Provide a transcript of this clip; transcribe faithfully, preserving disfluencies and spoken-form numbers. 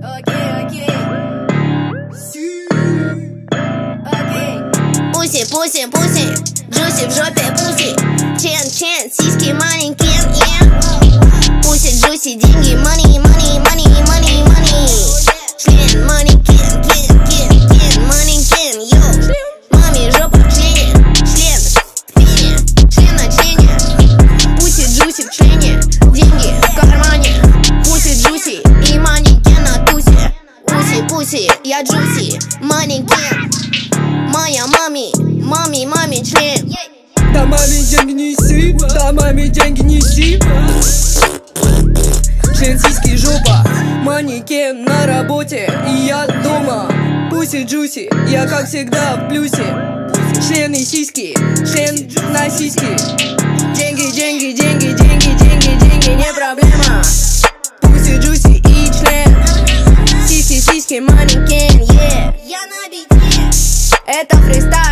Окей, окей. Пуси, пуси, пуси, джуси в жопе пуси. Чен, чен, сиськи маленькие, yeah. Пуси, джуси, деньги, money, money, money, money, money. Член, манекен, кен, кен, кен, манекен, йоу. Маме жопа в члене, член в пене, член на члене. Пуси, джуси в члене, деньги в кармане. Пуси, джуси и манекен на тусе. Пуси, пуси, я джуси, манекен. Моя мами, мами, мами член. Да маме деньги неси, да маме деньги неси. Член, сиськи, жопа, манекен на работе, и я дома. Пуси, джуси, я как всегда в плюсе. Член и сиськи, член на сиськи. Деньги, деньги, деньги, деньги, деньги, деньги, не проблема. Пуси, джуси и член. Сиськи, сиськи, манекен, yeah. Я на бите. Это фристайл.